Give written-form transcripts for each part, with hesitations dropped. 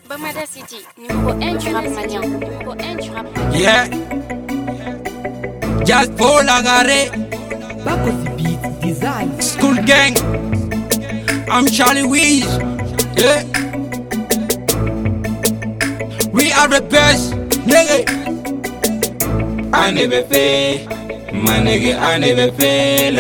Bamada City, numéro 1 du rap malien. Numéro 1 du rap malien. Yeah. Just pour la gare. Bakosi Beat Design. School gang. I'm Charlie Weeze. Yeah. We are the best, nigga. I never fail, my nigga, I never fail.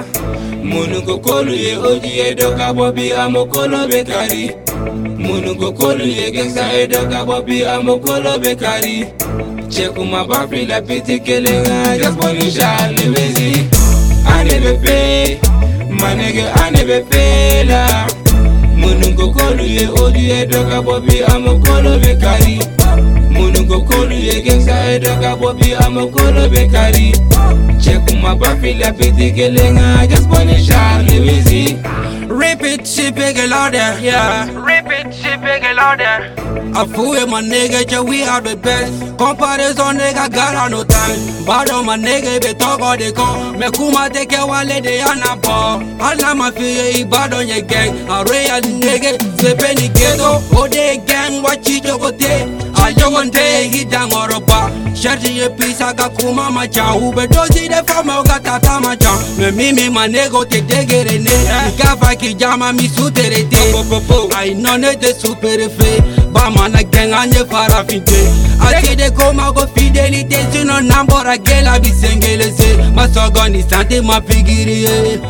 Munugo kolu ye oji e doka bobi amokolo bekari. Munugo kolu ye gangsta e doka bobi amokolo bekari. Chekuma bafi la piti kelenga just boni Charlie Weeze. I never fail, my nigga, I never fail. Munugo kolu ye oji e doka bobi amokolo bekari. Munugo kolu ye gangsta e doka bobi amokolo bekari. Chekuma bafi la piti kelenga just boni Charlie Weeze. Rip it, shit big and louder, yeah. Rip it, shit big and louder. I fool with my nigga, yeah, we are the best. Comparison, nigga, got on no time. Bad on my nigga, be talk all they call. Me kuma take a wale de anabo. Alla my feel, bad on your gang. A real nigga, se penny ghetto. Oh, they gang, what you do, I don't want to hit down or a bar. Shirty a piece, I got kuma macha. Ube dozi de fama, got tata macha. Me me, my nigga, take get in it. Gava ki jama mi suterete. I know net the super fe. Bamana gang anye fara finte. I say they come out go fidelity. You know number a girl I be singing say. Masogoni sante ma pigiri.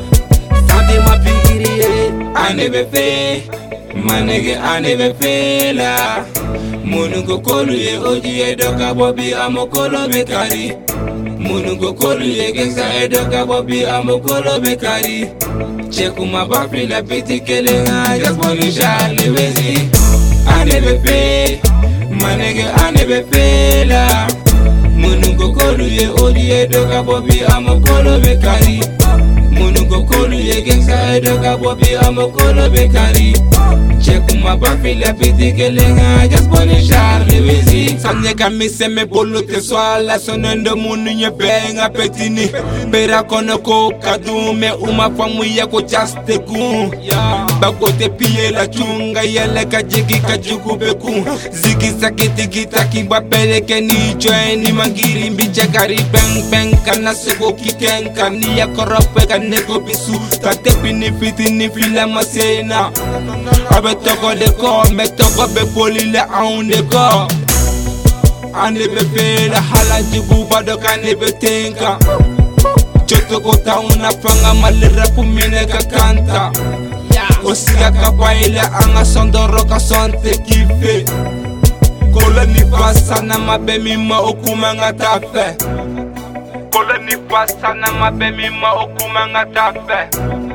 Sante ma pigiri. I never fail, my nigga, I never fail. Munugo kolu ye oji e doka bobi amokolo bekari. Munugo kolu ye gangsta e doka bobi amokolo bekari. Chekuma bafi la piti kelenga just boni Charlie Weeze. I never fail, my nigga, I never fail. Munugo kolu ye oji e doka bobi amokolo bekari. Munugo kolu ye gangsta e doka bobi amokolo bekari. Chekuma bafi la piti kelenga just boni Charlie Weeze. Sanyeka mise me bolo te swala sonendo munu nye benga petini. Pera kono ko kadu me uma famu ya ko chaste ku. Bako te pie la chunga yele kajiki kajuku beku. Ziki sakiti kita kimba pele ke ni joeni mangiri mbiche kari bang bang kana sego kiken kani ya korope kaneko bisu. Tate pini fiti ni fila masena. Abe toko de ko me toko be poli le aun de ko. Ane be fail hala jibu bado kane be tenka. Choto kota una fanga malira pumine ka kanta. Osiga kapaile anga sondoro ka sonte kife. Kola ni fasa na mabemi ma okuma ngatafe. Kola ni fasa na mabemi ma okuma ngatafe.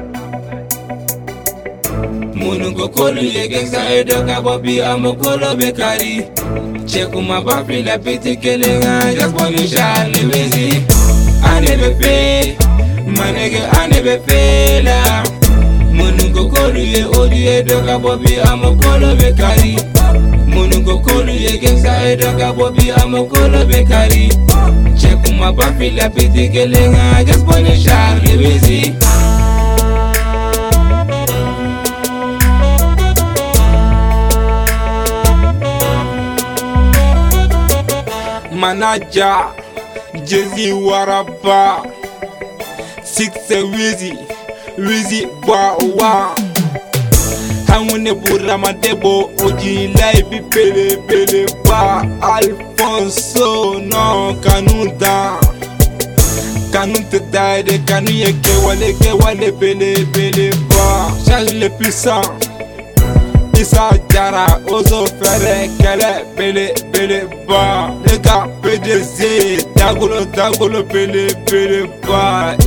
Munugo kolu ye gangsta e doka bobi amokolo bekari. Chekuma bafi la piti kelenga just boni Charlie Weeze. I never fail, my nigga, I never fail. Munugo kolu ye oji e doka bobi amokolo bekari. Munugo kolu ye gangsta e doka bobi amokolo bekari. Chekuma bafi la piti kelenga just boni Charlie Weeze. Manager Jezi Waraba 6 Weeze Bawa Hangune burama debo oji laibi pele ba Alfonso no kanuda Kanute daide kanu ye kewale pele ba Change le puissant Issa Jara ozo fere kele pele ba. Les gars PDC dagolo pele ba.